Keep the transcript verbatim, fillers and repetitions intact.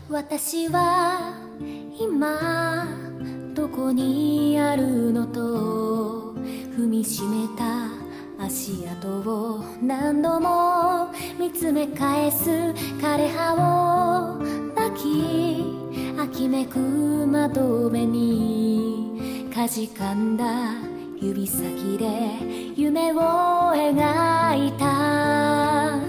私は今どこにあるのと踏みしめた足跡を何度も見つめ返す枯葉を抱き秋めく窓辺にかじかんだ指先で夢を描いた